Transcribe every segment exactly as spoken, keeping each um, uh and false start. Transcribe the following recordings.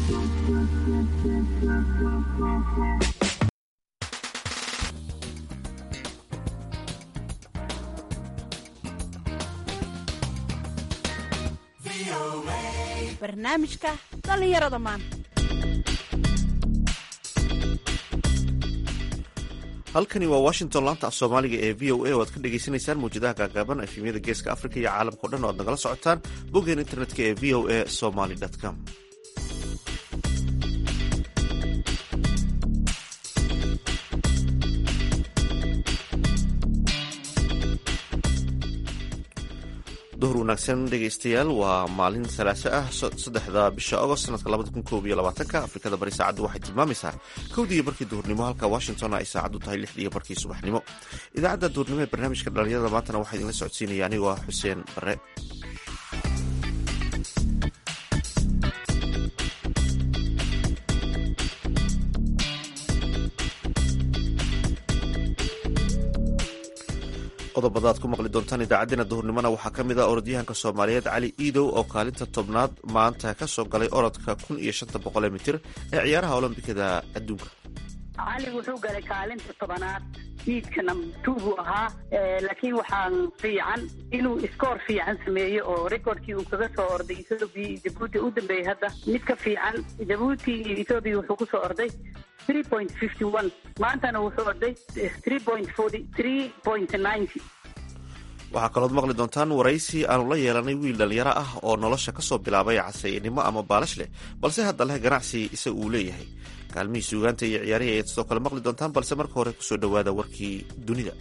barnaamijka dhalinyarada maanta. halkani waa washington, laanta af soomaaliga ee v o a oo aad ka dhagaysanaysaan mawjadaha gaagaaban efemyada geeska africa iyo caalamkao dhan o aad nagala socotaan boggeen internetka ee v o a somaly com. duhur wanaagsan dhegaystayaal, waa maalin salaaso ah saddexda bisha agost sanadka labada kun koob iyo labaatanka. afrikada bari saacaddu waxay tilmaamaysaa kowdii iyo barkii duhurnimo, halka washington ay saacaddu tahay lixdii iyo barkii subaxnimo. idaacadda duhurnimo ee barnaamijka dhalinyarada maantana waxaa idinla socodsiinaya anigoo ah xuseen bare. qodobada aad ku maqli doontaan idaacaddeenna duhurnimona waxaa ka mid ah orodyahanka soomaaliyeed cali iidow oo kaalinta tobnaad maanta ka soo galay orodka kun iyo shanta boqol ee mitir ee ciyaaraha olombikada adduunka. cali wuxuu galay kaalinta tobanaad, hiidka namtu buu ahaa, laakiin waxaan fiican inuu iskoor fiican sameeyo oo rekordkii uu kaga soo orday ethoobia iyo jabuuti u dambeeyey. hadda mid ka fiican jabuuti iyo ethoobia wuxuu ku soo orday three point fifty one, maantana wuxuu orday three point forty three point ninety. waxaa kalood maqli doontaan waraysi aanu la yeelanay wiil dhalinyaro ah oo nolosha ka soo bilaabay casaynimo ama baalash leh, balse hadda leh ganacsi isaga uu leeyahay. kaalmihii suugaanta iyo ciyaarihii ayaad sidoo kale maqli doontaan, balse marka hore kusoo dhowaada warkii dunida.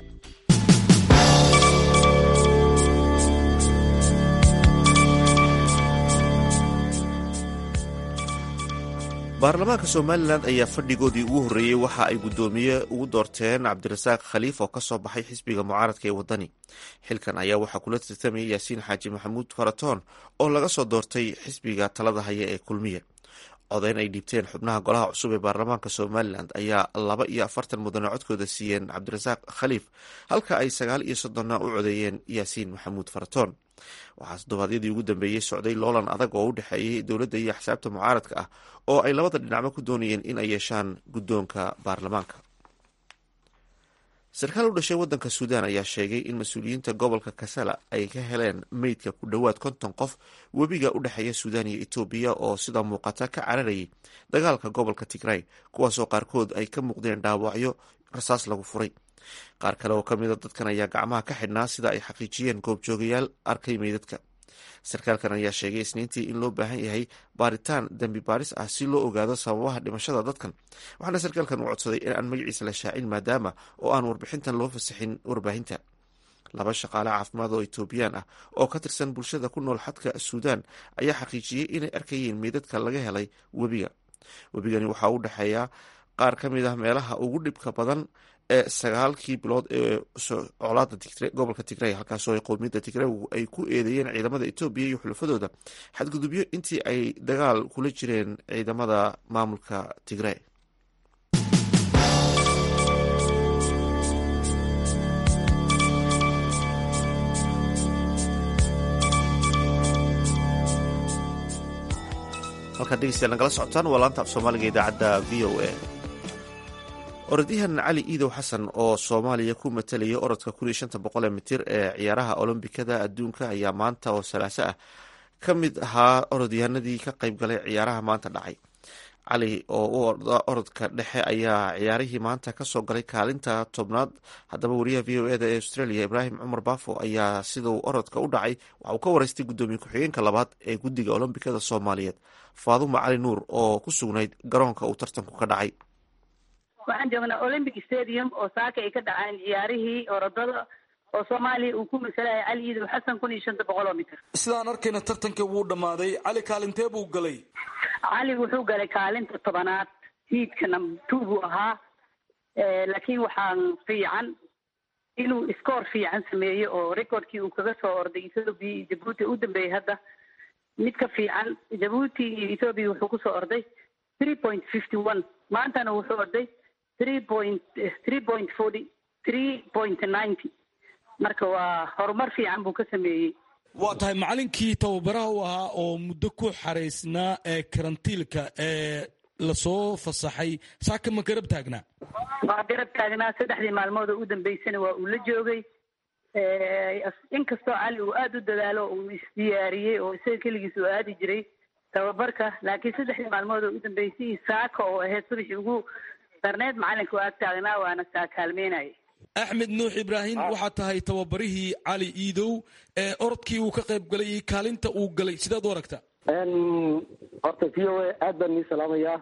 baarlamaanka somalilan ayaa fadhigoodii ugu horreeyey waxa ay guddoomiye ugu doorteen cabdirasaaq khaliif oo ka soo baxay xisbiga mucaaradka ee waddani. xilkan ayaa waxaa kula tartamayay yaasiin xaaji maxamuud faratoon oo laga soo doortay xisbiga talada haya ee kulmiye. codayn ay dhiibteen xubnaha golaha cusub ee baarlamaanka somalilan ayaa laba iyo afartan mudane codkooda siiyeen cabdirasaaq khaliif, halka ay sagaal iyo soddonna u codeeyeen yaasiin maxamuud faratoon. waxaa toddobaadyadii ugu dambeeyey socday loolan adag oo u dhexeeyey dowladda iyo axsaabta mucaaradka ah oo ay labada dhinacba ku doonayeen in ay yeeshaan guddoonka baarlamaanka. sarkaal u dhashay waddanka suudaan ayaa sheegay in mas-uuliyiinta gobolka kasala ay ka heleen meydka ku dhowaad konton qof webiga u dhexeeya suudaan iyo etoobiya oo sida muuqata ka cararayay dagaalka gobolka tigray, kuwaasoo qaarkood ay ka muuqdeen dhaawacyo rasaas lagu furay. qaar kale oo ka mida dadkan ayaa gacmaha ka xidhnaa sida ay xaqiijiyeen goobjoogayaal arkay meydadka. sarkaalkan ayaa sheegay isniintii in loo baahan yahay baaritaan dembi baaris ah si loo ogaado sababaha dhimashada dadkan, waxaana sarkaalkan u codsaday in aan magaciisa la shaacin maadaama oo aan warbixintan loo fasaxin warbaahinta. laba shaqaale caafimaad oo etoobiyaan ah oo ka tirsan bulshada ku nool xadka suudaan ayaa xaqiijiyey inay arkayeen meydadka laga helay webiga. webigani waxaa u dhexeeya qaar ka mid ah meelaha ugu dhibka badan ee sagaalkii bilood ee colaada gobolka tigray, halkaasoo ay qowmiyadda tigraygu ay ku eedeeyeen ciidamada etoobiya iyo xulafadooda xadgudubyo intii ay dagaal kula jireen ciidamada maamulka tigray. halkaad dhegeystayaal nagala socotaan waa laanta af soomaaliga idaacadda v o a. orodyahan cali iidow xasan oo soomaaliya ku matalaya orodka kun iyo shanta boqol ee mitir ee ciyaaraha olombikada adduunka ayaa maanta oo salaaso ah ka mid ahaa orodyahanadii ka qayb galay ciyaaraha maanta dhacay. cali oo u orda orodka dhexe ayaa ciyaarihii maanta kasoo galay kaalinta tobnaad. haddaba wariyaha v o eda ee australia ibraahim cumar baafo ayaa siduu orodka u dhacay waxa uu ka waraystay guddoomiye ku-xigeenka labaad ee guddiga olombikada soomaaliyeed faadumo cali nuur oo ku sugnayd garoonka uu tartanku ka dhacay. waxaan joognaa olympic stadium oo saaka ay ka dhaceen ciyaarihii orodada oo soomaaliya uu ku masalaya cali iidow xasan kun iyo shanta boqol oo mitir. sidaan arkayna tartankii wuu dhammaaday. cali kaalintee buu galay? cali wuxuu galay kaalinta tobanaad, hiidka namtu buu ahaa, laakiin waxaan fiican inuu iskoor fiican sameeyo oo rekordkii uu kaga soo orday ethoobia iyo jabuuti u dambeeyey. hadda mid ka fiican jabuuti iyo ethoobia wuxuu ku soo orday three point fifty one, maantana wuxuu orday three point three point forty three point ninety. marka waa horumar fiican buu ka sameeyey. waa tahay macalinkii tababaraha u ahaa oo muddo ku xaraysnaa ee karantiilka ee lasoo fasaxay saaka ma garab taagnaa waa garab taagnaa saddexdii maalmood oo u dambeysana waa uu la joogay inkastoo cali uu aada u dadaalo uu isdiyaariyey oo isaga keligiis uu aadi jiray tababarka laakiin saddexdii maalmood oo u dambeysay saaka oo ahayd subaxii ugu darneed macalinka waa ag taagnaa waana saa kaalmeynaya axmed nuux ibraahim waxaa tahay tababarihii cali iidow ee orodkii uu ka qayb galay iyo kaalinta uu galay sidaad u aragtaa horta v o a aad baan nii salaamayaa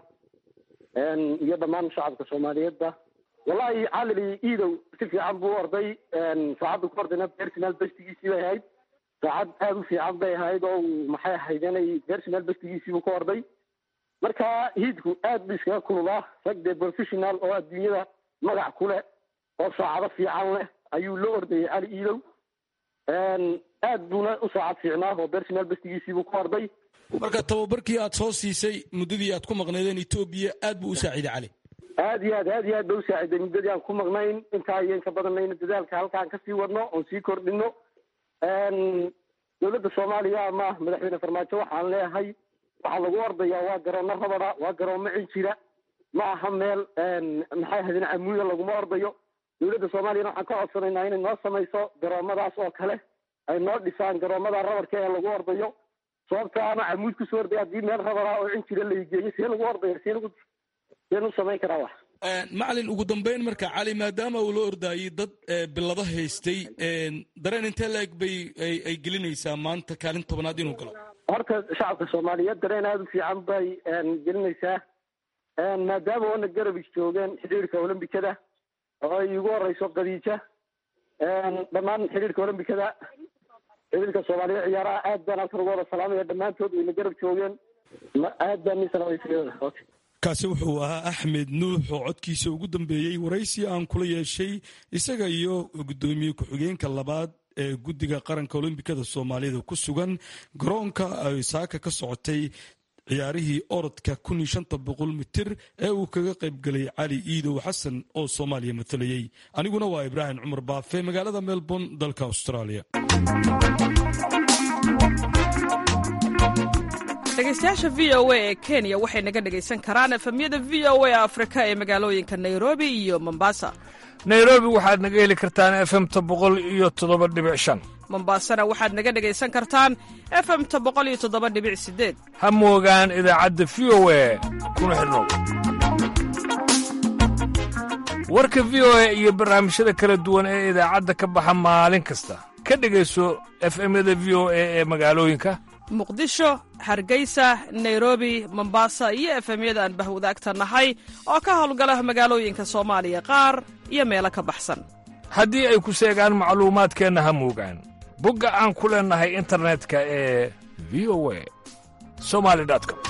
iyo dhammaan shacabka soomaaliyeedba wallahi cali iidow si fiican buu orday saacadda ku ordayna personal bestigiisii bay ahayd saacad aada u fiican bay ahayd oo maxay ahayd inay personal bestigiisiibuu ku orday marka hiidku aad bu iskaga kululaa rag dee professional oo adduunyada magac ku leh oo saacado fiican leh ayuu la ordayay cali iidow aad buuna u saacad fiicnaa oo personal bestigiisiibuu ku orday marka tababarkii aad soo siisay muddadii aad ku maqnaydeen etoobiya aad buu u saaciiday cali aad iyo aad aad iyo aad ba u saaciday muddadii aan ku maqnayn intaa iyo inka badanayna dadaalka halkaan kasii wadno oon sii kordhino dowladda soomaaliya ama madaxweyne farmaajo waxaan leeyahay waxaa lagu ordayaa waa garoono rabada waa garoomo cinjira ma aha meel maxay ahaydeen camuuda laguma ordayo dowladda soomaaliyana waxaan ka codsanaynaa inay noo samayso garoomadaas oo kale ay noo dhisaan garoomada rabarka ee lagu ordayo sababta ama camuud kusoo ordaya haddii meel rabada oo cinjira laigeeyo see lagu ordaya see lagu seen u samayn karaa wax macalin ugu dambeyn marka cali maadaama uu la ordaayay dad bilado haystay dareen intee la-eg bay ay gelinaysaa maanta kaalin tobanaad inuu galo horta shacabka soomaaliyeed dareen aada u fiican bay gelinaysaa maadaama oona garabis joogeen xidhiirka olombikada oo ay ugu horeyso qadiija dhammaan xidhiirka olombikada xidhiirka soomaaliyeed ciyaaraha aad baan halkan ugu wada salaamaya dhammaantood wayna garab joogeen aad baan nii salaamay kaasi wuxuu ahaa axmed nuux oo codkiisa ugu dambeeyey waraysi aan kula yeeshay isaga iyo guddoomiye ku-xigeenka labaad ee guddiga qaranka olombikada soomaalida ku sugan garoonka ay saaka ka socotay ciyaarihii orodka kun iyo shanta boqol mitir ee uu kaga qayb galay cali iidow xasan oo soomaaliya matalayey aniguna waa ibraahim cumar baafe magaalada melbourne dalka australia dhegeystayaasha v o a ee kenya waxay naga dhegaysan karaan efemyada v o a afrika ee magaalooyinka nairobi iyo mombasa nairobi waxaad naga heli kartaan efemta boqol iyo toddoba dhibic shan mombasana waxaad naga dhegaysan kartaan efemta boqol iyo toddoba dhibic sideed ha moogaan idaacadda v o a kuna xidhnow warka v o a iyo barnaamijyada kala duwan ee idaacadda ka baxa maalin kasta ka dhegayso efemyada v o a ee magaalooyinka muqdisho hargeysa nairobi mombasa iyo efemyada aan bahwadaagta nahay oo ka howlgala magaalooyinka soomaaliya qaar iyo meelo ka baxsan haddii ay ku seegaan macluumaadkeenna ha moogaan bogga aan ku leennahay internetka ee v o a somali com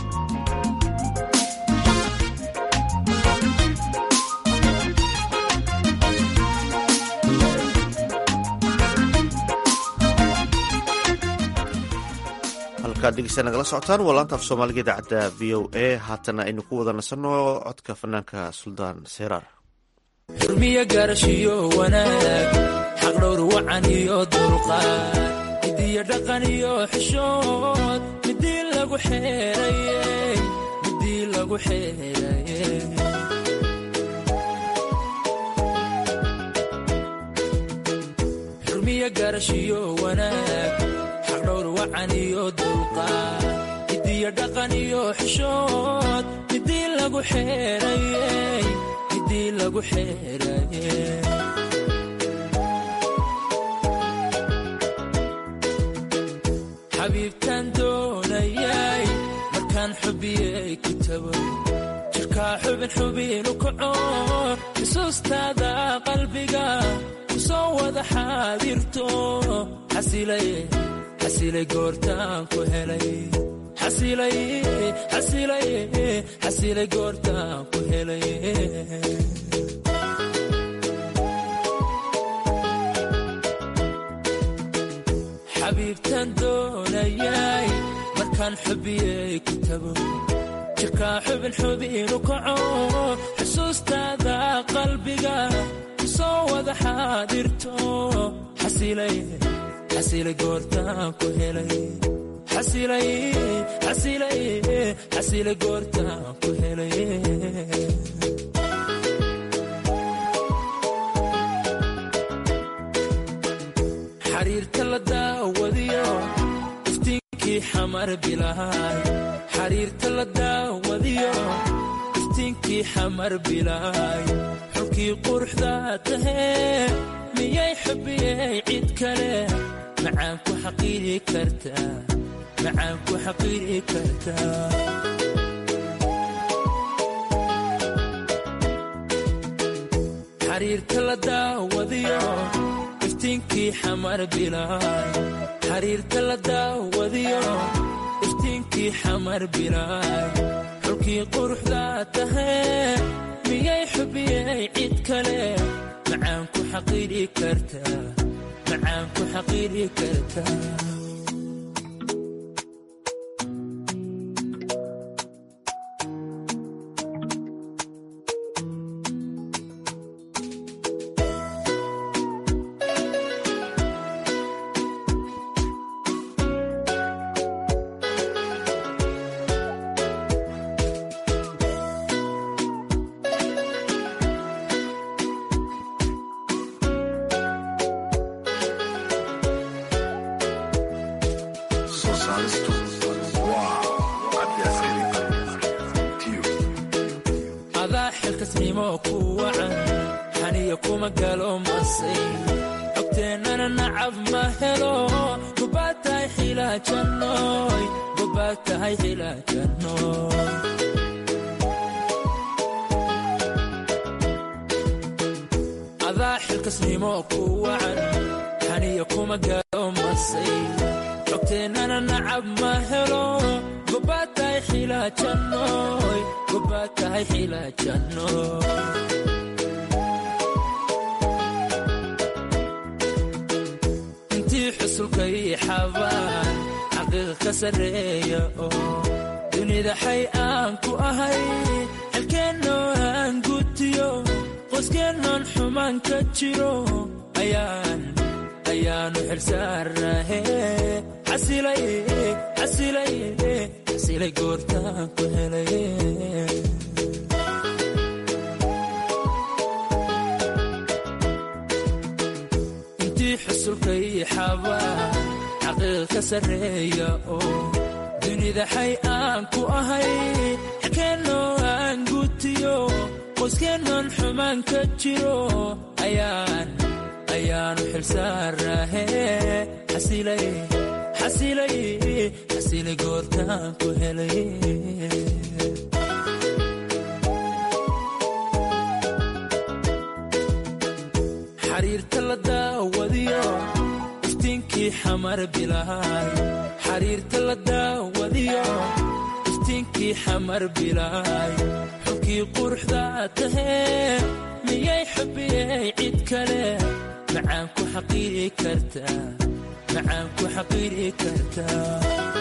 halkaad dhegeysta nagala socotaan waa laanta af soomaaliga idaacadda v o a haatana aynu ku wada nasanno codka fanaanka suldaan seyraar xurmiyo garashiyo wanaag xaqdhowr wacan iyo dulqaad midiyo dhaqan iyo xishood midii lagu xeeraye midii lagu xeeraye xurmiyo garashiyo wanaag xaqdhowr wacan iyo dulqaad midiyo dhaqan iyo xishood midii lagu xeeraye midii lagu xeeraye xabiibtaan doonayay markaan xubiyey ku tago jirkaa xubin xubinu kaco xusuustaada qalbiga ku soo wada xaadirto xasilay xasilay goortaan ku helay xasilay xasilay xasilay goortaan ku helay xabiibtaan doonayay markaan xubiyey ku tago jirkaa xubin xubinu kaco xusuustaada qalbiga ku soo wada xaadirto xasilay xasilay goortaan ku helay xasilay xasilay xasilay goortaan ku helay xariirta la daawadiyo iftiinkii xamar bilaay xariirta la daawadiyo iftiinkii xamar bilaay xulkii quruxda tahee miyay xubiyey cid kale macaan ku xaqiiri kartaa macaan ku xaqiiri kartaa xariirta la daawadiyo iftiinkii xamar bilaay xariirta la daawadiyo iftiinkii xamar bilaay xulkii quruxda tahee miyay xubiyey cid kale macaan ku xaqiiri kartaa macaan ku xaqiiri kartaa adaa xilkasnimo ku wacan xaniya kuma galo masay cogteennana nacab ma helo gobaad tahay xilaajanooy gobaad tahay xilaajanooy adaa xilkasnimo ku wacan xaniya kuma galo masay cogteennana nacab ma helo gobaad tahay xilaajanooy gobaad tahay xilaajanooy intii xusulkay xabaan xaqiiqa ka sarreeya oo dunida xay aan ku ahay xilkeennoo aan gutiyo qoyskeenoon xumaan ka jiro ayaan ayaanu xilsaarnahe xasilay xasilay xasilay goortaan ku helay intii xusulkay xabaan xaqiiqa ka sarreeya oo dunida xay aan ku ahay xilkeennoo aan gutiyo qoyskeenoon xumaan ka jiro ayaan ayaanu xilsaarnahe xasilay xasilay xasilay goortaan ku helay xariirta la daawadiyo iftiinkii xamar bilaay xariirta la daawadiyo iftiinkii xamar bilaay xulkii quruxda tahee miyay xubiyey cid kale macaan ku xaqiiri kartaa macaan ku xaqiiri kartaa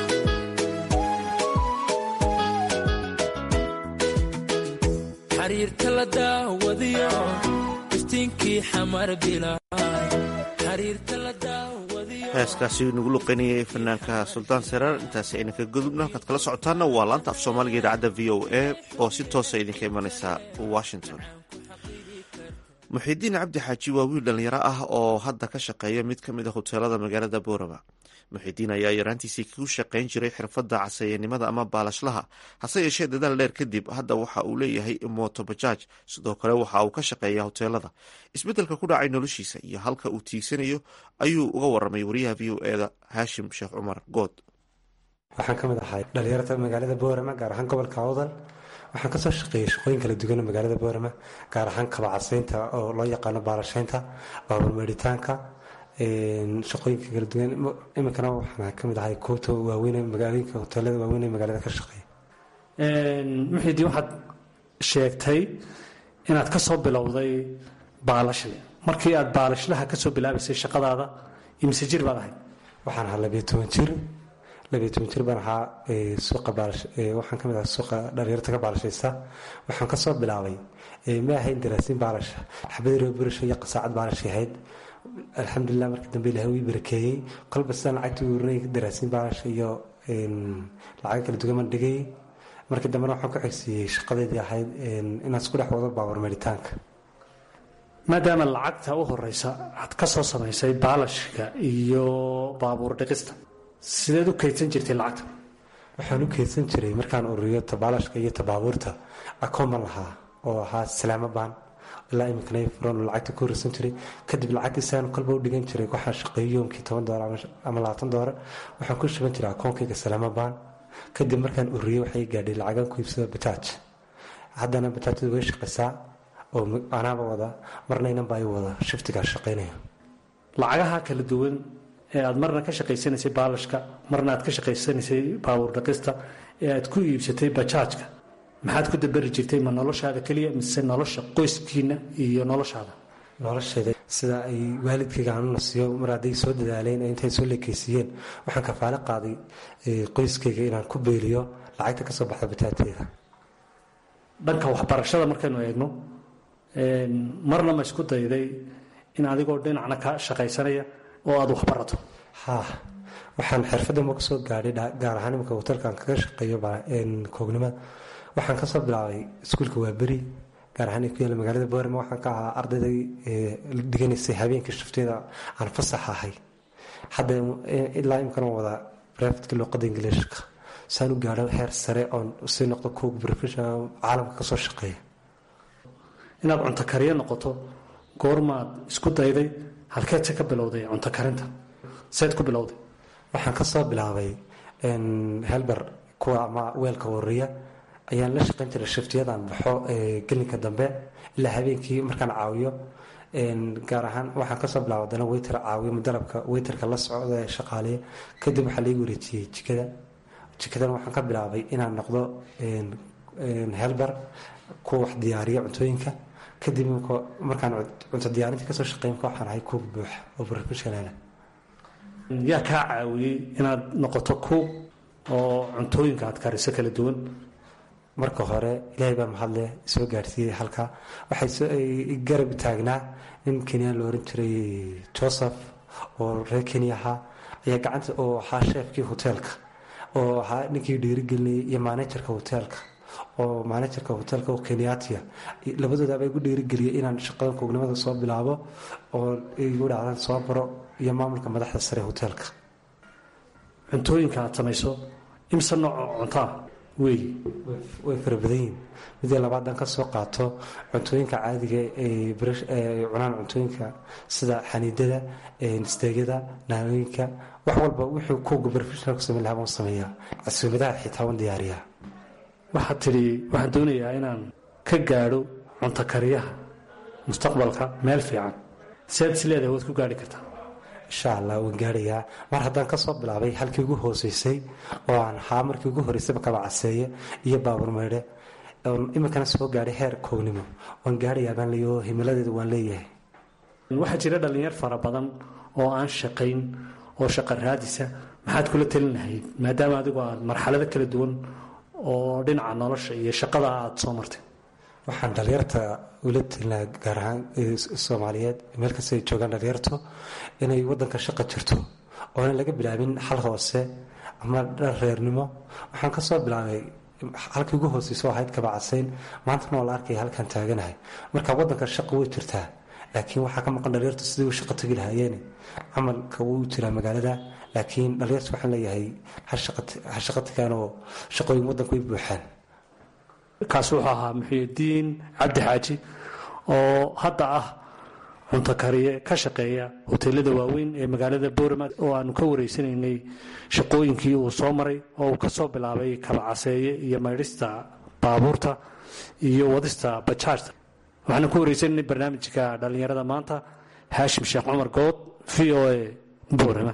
xariirta la daawadiyo iftiinkii xamar bilaay xariirta la daawadiyo heeskaasi nagu luqaynayay fanaanka suldaan seraar intaasi ayna ka gudubna halkaad kala socotaanna waa laanta af soomaaliga idaacadda v o a oo si toosa idinka imanaysa washington. muxiidiin cabdi xaaji waa wiil dhallinyaro ah oo hadda ka shaqeeya mid ka mid a hoteelada magaalada boorama. muxiidiin ayaa yaraantiisii ku shaqayn jiray xirfadda casayanimada ama baalashlaha, hase yeeshee dadaal dheer kadib hadda waxa uu leeyahay motobajaaj, sidoo kale waxa uu ka shaqeeya hoteelada. isbeddelka ku dhacay noloshiisa iyo halka uu tiigsanayo ayuu uga waramay wariyaha v o eda haashim sheekh cumar good. waxaan ka mid ahay dhalinyarada magaalada boorama, gaar ahaan gobolka awdal. waxaan kasoo shaqeeyey shaqooyin kala duwan magaalada boorama, gaar ahaan kabacasaynta oo loo yaqaano baalashaynta, baaburmeeritaanka, shaqooyinka kala duwan. iminkana waxaan ka mid ahay koobta waaweyn magaalooyinka hoteelada waaweyn ee magaalada ka shaqeeya. muxiidiin waxaad sheegtay inaad ka soo bilowday baalashle. markii aad baalashlaha kasoo bilaabaysay shaqadaada imise jir baad ahayd? waxaan ahaa labiyo toban jir labiyo toban jir baan ahaa. suuqa waxaan kamid ahaa suuqa dhalinyarta ka baalashaysta. waxaan kasoo bilaabay ma ahayn daraasiin baalasha, xabad reeburasho iyo qasaacad baalashay ahayd. alxamdulilah markii dambe ilahay wii barakeeyey kolba sidaan lacagta urinay daraasiin baalasha iyo lacago kala dugaman dhigay markii dambena waxaan ku xigsiiyey shaqadeedii ahayd inaan isku dhex wado baabuur meeritaanka. maadaama lacagta u horeysa aad ka soo samaysay baalashka iyo baabuur dhiqista sideed u kaydsan jirtay lacagta? waxaan u kaydsan jiray markaan ururiyo tabaalashka iyo tabaabuurta akooman lahaa oo ahaa salaamo baan ilaa iminkana furan lacagta ku horeysan jiray. kadib lacagtiisaan kolba u dhigan jiray waxaan shaqeeyo yoomkii toban doolar ama labaatan doolar waxaan ku shuban jiray akoonkayga salaamo baan. kadib markaan ururiyo waxay gaadhay lacagaan ku iibsada bataaj. haddana bataajadu way shaqaysaa oo anaaba wada marna inan baa i wada shiftigaa shaqaynaya. lacagaha kala duwan ee aad marna ka shaqaysanaysay baalashka marna aad ka shaqaysanaysay baabuur dhaqista ee aad ku iibsatay bajaajka maxaad ku dabari jirtay? ma noloshaada keliya mise nolosha qoyskiina iyo noloshaada? nolosheeda sida ay waalidkayga aan u nasiyo mar hadday soo dadaaleen ee intay soo leekaysiiyeen waxaan kafaalo qaaday qoyskayga inaan ku beeliyo lacagta ka soo baxda bataajteeda. dhanka waxbarashada markaynu eegno marna ma isku dayday in adigoo dhinacna ka shaqaysanaya oo aad wax barato? ha waxaan xirfaddanba ka soo gaadhay gaar ahaan iminka hotelkan kaga shaqeeyo koognimada. waxaan ka soo bilaabay iskuulka waa beri gaar ahaan ku yaala magaalada boorama. waxaan ka ahaa ardayday dhiganaysay habeenkii shifteeda aan fasax ahay. hadda ilaa imikana wada brefadka luuqadda ingiliishka saan u gaadho heer sare oon sii noqdo koog professional caalamka ka soo shaqeeya. inaad cunto kariyo noqoto goormaad isku dayday? halkeedse ka bilowday cunto karinta? seed ku bilowday? waxaan ka soo bilaabay helber kuwa ama weelka wariya ayaan la shaqayn jiray shiftiyadaan baxo gelinka dambe ilaa habeenkii markaan caawiyo. gaar ahaan waxaan kasoo bilaaba dana weyter caawiyo mudarabka weyterka la socda ee shaqaaleya. kadib waxaa laigu wareejiyey jikada. jikadana waxaan ka bilaabay inaan noqdo helber kuwa wax diyaariya cuntooyinka. kadib markaan cunto diyaarinta kasoo shaqeyn waxaan ahay kuug buux oo professional. yaa kaa caawiyey inaad noqoto kuug oo cuntooyinka aad kariso kala duwan? marka hore ilaahay baa mahadle soo gaarsiiyey halka. waxay garab taagnaa nin kenyaan la oran jiray joseph oo reer kenya ahaa ayaa gacanta oo ahaa sheefkii hoteelka oo ahaa ninkii dhiirigelinayay iyo manajerka hoteelka oo manajerka hoteelka oo kenyatia labadoodaaba igu dhiirigeliyay inaan shaqadan koognimada soo bilaabo oo igu dhacdan soo baro iyo maamulka madaxda sare hoteelka. cuntooyinka aad samayso imse nooco cuntaa wey? way fara badan yihin. midii labaadan ka soo qaato cuntooyinka caadiga ay cunaan cuntooyinka sida xaniidada steegyada naanooyinka wax walba wuxuu kuuga professionalku samayn lahaa baan sameeyaa. casuumadaha xitaa waan diyaariyaa. waxaad tidhi waxaan doonayaa inaan ka gaadho cunto kariyaha mustaqbalka meel fiican. seed is leedahay waad ku gaadhi kartaa? insha allah waan gaarayaa. mar haddaan ka soo bilaabay halkii ugu hooseysay oo aan ahaa markii ugu horeysayba kaba caseeye iyo baabuur meydhe iminkana soo gaadhay heer koognimo waan gaarayaa baan leeyaho himiladeeda waan leeyahay. waxaa jira dhallinyar fara badan oo aan shaqayn oo shaqa raadisa maxaad kula talin lahayd maadaama adigu aad marxalado kala duwan oo dhinaca nolosha iyo shaqada aad soo martay? waxaan dhalinyarta ula talinaha gaar ahaan soomaaliyeed meel kasta ay joogaan dhalinyarto inay wadanka shaqa jirto oonan laga bilaabin hal hoose ama dhar reernimo. waxaan ka soo bilaabay halkii ugu hooseyso ahayd kabacasayn maantana waa la arkaya halkaan taaganahay. marka wadanka shaqa way jirtaa laakiin waxaa ka maqan dhalinyartu sidii u shaqa tagi lahaayeen. camalka wuu jiraa magaalada laakiin dhalinyartu waxaan leeyahay ha shaqa tagaan oo shaqooyin wadanku way buuxaan. kaasi wuxuu ahaa muxiidiin cabdi xaaji oo hadda ah cunto kariye ka shaqeeya hoteelada waaweyn ee magaalada boorama oo aanu ka wareysanaynay shaqooyinkii uu soo maray oo uu ka soo bilaabay kabacaseeye iyo maydhista baabuurta iyo wadista bajaajta. waxaanu ka wareysanaynay barnaamijka dhallinyarada maanta. haashim sheekh cumar good, v o a, boorama.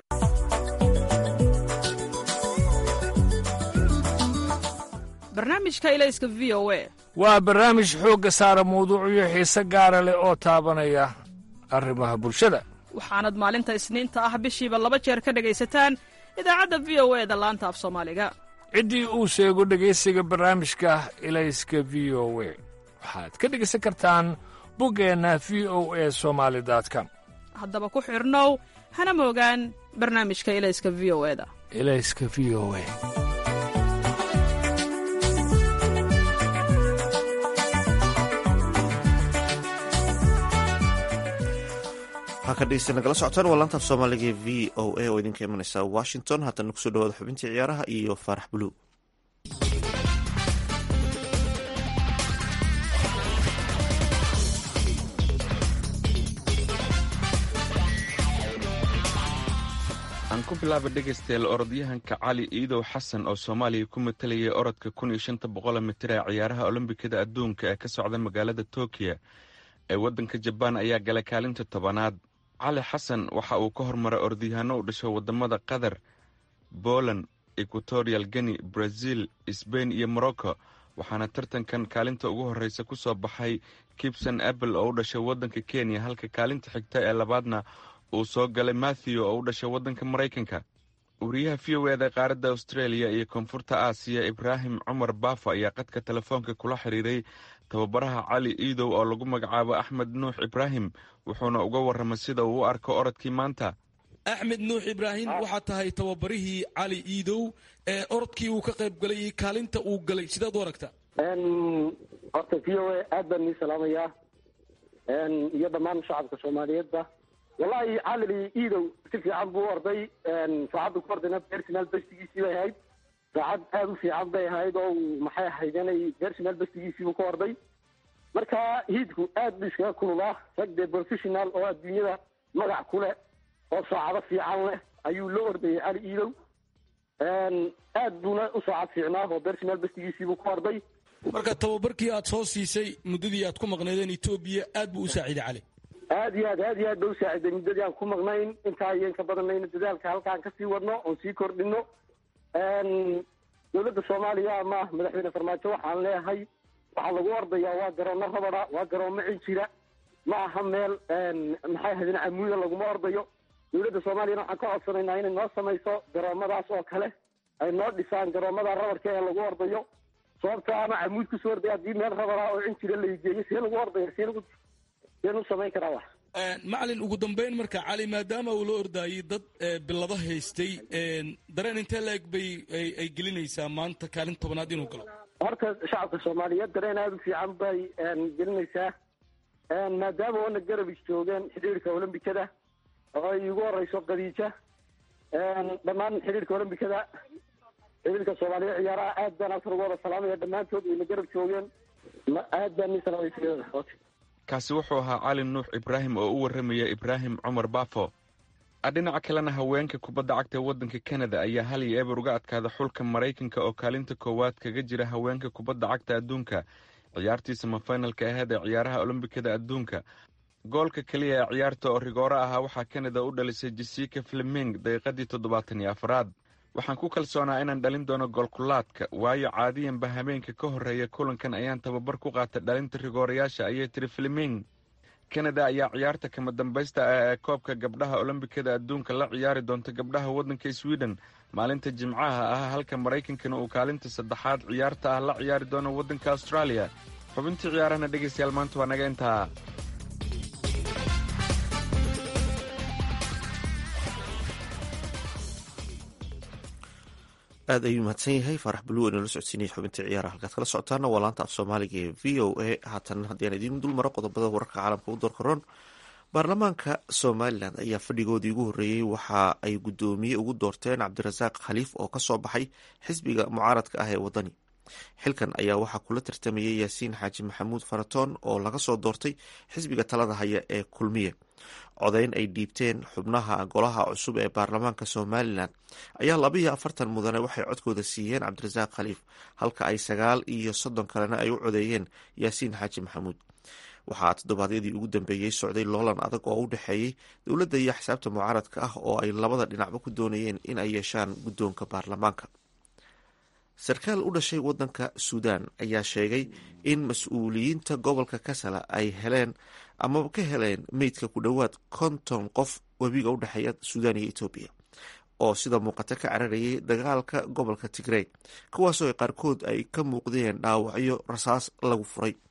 barnaamijka ilayska v o a waa barnaamij xoogga saara mawduucyo xiise gaara leh oo taabanaya arrimaha bulshada. waxaanad maalinta isniinta ah bishiiba laba jeer ka dhegaysataan idaacadda v o e da laanta af soomaaliga. ciddii uu sheego dhegaysiga barnaamijka ilayska v o a waxaad ka dhegaysan kartaan buggeenna v o a somaali com. haddaba ku xidhnow hana moogaan barnaamijka ilayska v o e da ilayska v o e halka dhegeysta nagala socotaan waa laanta af soomaaliga ee v o a oo idinka imanaysa washington. haddana kusoo dhawaada xubintii ciyaaraha iyo faarax buluug. aan ku bilaaba dhegaystayaal orodyahanka cali iidow xasan oo soomaaliya ku matalayay orodka kun iyo shanta boqol mitir ee ciyaaraha olombikada adduunka ee ka socda magaalada tokiyo ee waddanka jabaan ayaa galay kaalinta tobanaad. cali xasan waxa uu ka hormaray orodyahanno u dhasho waddamada qatar, boland, equatorial guinea, brazil, sbain iyo morocco, waxaana tartankan kaalinta ugu horreysa ku soo baxay kibson apple oo u dhashay waddanka kenya, halka kaalinta xigta ee labaadna uu soo galay matthew oo u dhashay waddanka maraykanka. wariyaha v o eda qaaradda australia iyo koonfurta aasiya ibraahim cumar baafo ayaa qadka telefoonka kula xiriiray tababaraha cali iidow oo lagu magacaabo axmed nuux ibraahim, wuxuuna uga warramay sida uu u arko orodkii maanta. axmed nuux ibraahim waxaa tahay tababarihii cali iidow ee orodkii uu ka qayb galay iyo kaalinta uu galay, sidaad u aragta? horta v o a aad baan nii salaamayaa iyo dhammaan shacabka soomaaliyeedba. wallahi cali iidow si fiican buu u orday. saacadda ku ordayna personal bestigiisii bay ahayd, saacad aada u fiican bay ahayd oo maxay ahayd inay personal bestigiisiibuu ka orday. marka hiidku aad buu iskaga kululaa, rag dee professional oo adduunyada magac ku leh oo saacado fiican leh ayuu la ordayay cali iidow. aad buuna u saacad fiicnaa oo personal bestigiisiibuu ka orday. marka tababarkii aad soo siisay muddadii aad ku maqnaydeen etoobiya aad buu u saaciiday cali? aad iyo aad aad iyo aad ba u saaciday muddadii aan ku maqnayn. intaa iyo inka badanayna dadaalka halkaan kasii wadno oon sii kordhino. dowladda soomaaliya ama madaxweyne farmaajo waxaan leeyahay waxaa lagu ordayaa waa garoono rabada, waa garoomo cinjira, ma aha meel maxay ahaydeen camuuda laguma ordayo. dowladda soomaaliyana waxaan ka codsanaynaa inay noo samayso garoomadaas oo kale, ay noo dhisaan garoomada rabarka ee lagu ordayo. sababta ama camuud kusoo orday haddii meel rabada oo cinjira laigeeyo see lagu ordayo see lagu seen u samayn karaa wax. macalin, ugu dambeyn marka cali maadaama uu la ordaayay dad bilado haystay, dareen intee la-eg bay ay gelinaysaa maanta kaalin tobanaad inuu galo? horta shacabka soomaaliyeed dareen aada u fiican bay gelinaysaa, maadaama oona garabis joogeen xidhiirka olombikada oo ay ugu horeyso qadiija. dhammaan xidhiirka olombikada, xidhiirka soomaaliya ciyaaraha aad baan halkan ugu wada salaamaya, dhammaantood wayna garab joogeen. aad baan nii salaamay. kaasi wuxuu ahaa cali nuux ibraahim oo u warramaya ibraahim cumar baafo. dhinaca kalena haweenka kubadda cagta ee waddanka kanada ayaa hal iyo eber uga adkaada xulka maraykanka oo kaalinta koowaad kaga jira haweenka kubadda cagta adduunka ciyaartii samafinalka aheyd ee ciyaaraha olombikada adduunka. goolka keliya ee ciyaarta oo rigooro ahaa waxaa kanada u dhalisay jessica fleming daqiiqadii toddobaatan iyo afaraad. waxaan ku kalsoonaa inaan dhalin doono goolkulaadka, waayo caadiyanba habeenka ka horreeya kulankan ayaan tababar ku qaatay dhalinta rigoorayaasha, ayay tiri fleming. kanada ayaa ciyaarta kama dambaysta ah ee koobka gabdhaha olombikada adduunka la ciyaari doonta gabdhaha waddanka sweden maalinta jimcaha ah, halka maraykankana uu kaalinta saddexaad ciyaarta ah la ciyaari doono waddanka australia. xubintii ciyaarahana dhegaystayaal maanta waa naga intaa. aad ayuu mahadsan yahay faarax buluw inala socodsiinaya xubintii ciyaaraha. halkaad kala socotaana waa laanta af soomaaliga ee v o a. haatan haddii aan idiin dul maro qodobada wararka caalamka u doorkaroon. baarlamaanka somalilan ayaa fadhigoodii ugu horreeyey waxa ay guddoomiye ugu doorteen cabdirasaaq khaliif oo ka soo baxay xisbiga mucaaradka ah ee waddani. xilkan ayaa waxaa kula tartamayay yaasiin xaaji maxamuud faratoon oo laga soo doortay xisbiga talada haya ee kulmiye. codayn ay dhiibteen xubnaha golaha cusub ee baarlamaanka somalilan ayaa labiiyo afartan mudane waxay codkooda siiyeen cabdirasaaq khaliif, halka ay sagaal iyo soddon kalena ay u codeeyeen yaasiin xaaji maxamuud. waxaa toddobaadyadii ugu dambeeyey socday loolan adag oo u dhexeeyey dowladda iyo xisaabta mucaaradka ah oo ay labada dhinacba ku doonayeen in ay yeeshaan guddoonka baarlamaanka. sarkaal u dhashay waddanka suudaan ayaa sheegay in mas-uuliyiinta gobolka kasala ay heleen amaba ka heleen meydka ku dhowaad konton qof webiga u dhexeeya suudaan iyo etoobiya oo sida muuqata ka cararayay dagaalka gobolka tigrey, kuwaasoo qaarkood ay ka muuqdeen dhaawacyo rasaas lagu furay.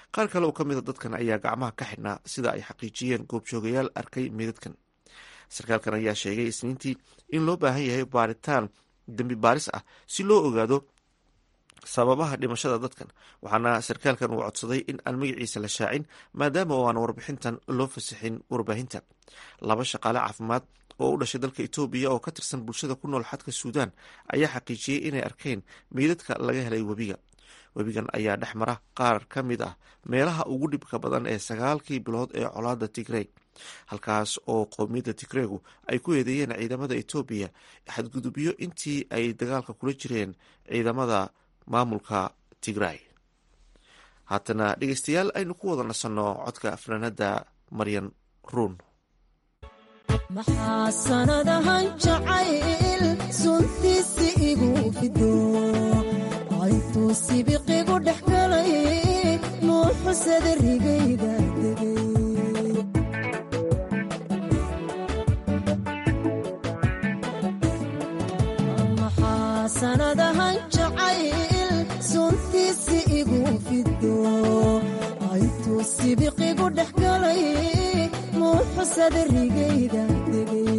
qaar kale oo ka mida dadkan ayaa gacmaha ka xidhnaa sida ay xaqiijiyeen goobjoogayaal arkay meydadkan. sarkaalkan ayaa sheegay isniintii in loo baahan yahay baaritaan dembi baaris ah si loo ogaado sababaha dhimashada dadkan, waxaana sarkaalkan uu codsaday in aan magaciisa la shaacin maadaama oo aan warbixintan loo fasixin warbaahinta. laba shaqaale caafimaad oo u dhashay dalka Itoobiya oo ka tirsan bulshada ku nool xadka Suudaan ayaa xaqiijiyey inay arkeen meydadka laga helay webiga. webigan ayaa dhex mara qaar ka mid ah meelaha ugu dhibka badan ee sagaalkii bilood ee colaadda Tigray, halkaas oo qowmiyadda Tigraygu ay ku eedeeyeen ciidamada Itoobiya xadgudubyo intii ay dagaalka kula jireen ciidamada maamulka Tigray. haatana dhegeystayaal aynu ku wada nasanno codka fanaanada Maryan Ruun. maxaa sanadahan jacayl suntiisi igu fido aytuu sibiqigu dhex galay nuuxusada rigayda degay maxaa sanadahan jacayl suntiisi igu fido aytuu sibiqigu dhex galay nuuxusada rigayda degay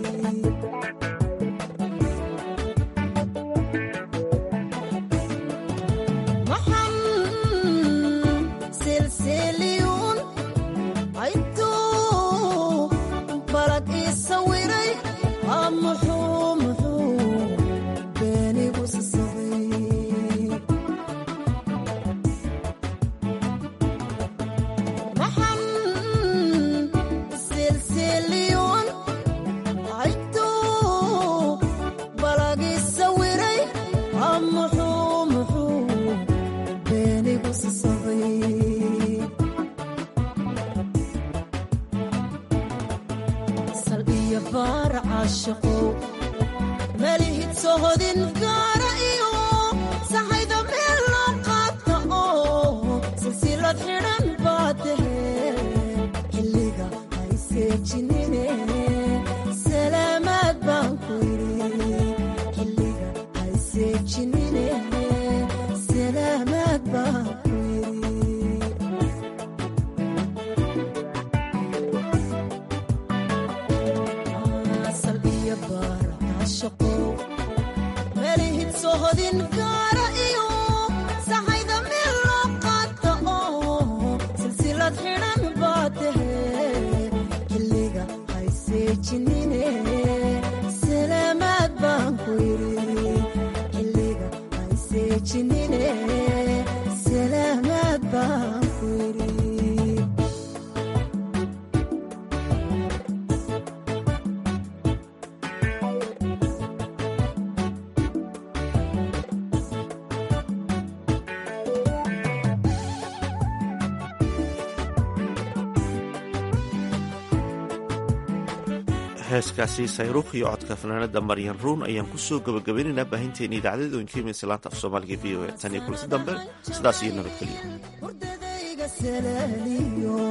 heeskaasi sayruukh iyo codka fanaanada Maryan Ruun ayaan ku soo gabagabaynaynaa baahinteena idaacadda oo inkiimid salaanta af Soomaaliga v o a tan iyo kulanti dambe sidaas iyo nabadgelyo. hurdadayga salaaliyo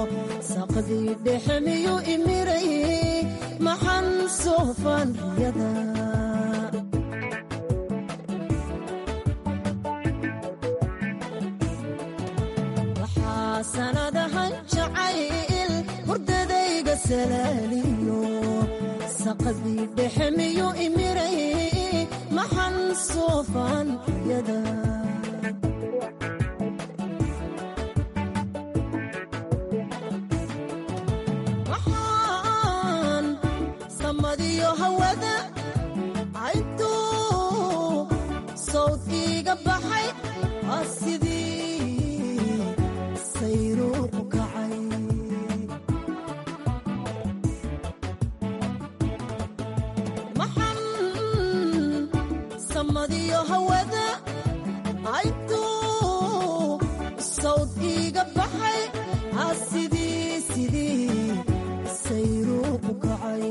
saqadii dhexmiyo imiray maxan soofan riyada waxaa sanadahan jacayl hurdadayga salaaliyo saqadii dhexmiyo imiray maxan soofan riyada waxaan samadiyo hawada aytuu sawd iiga baxay sidii sayruuqu kacay madiyo hawada aytuu sawd iiga baxay sidii sidii sayruuqu kacay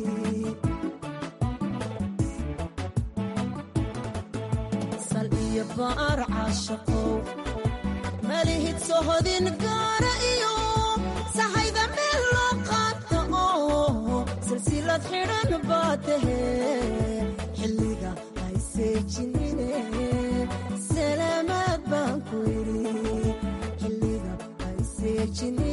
sal iyo baar caashaqow malihid sohodin gaara iyo sahayda meel loo qaata oo silsilad xidhan baa tahee xilliga salaamaad baan ku yidhi xilliga seejini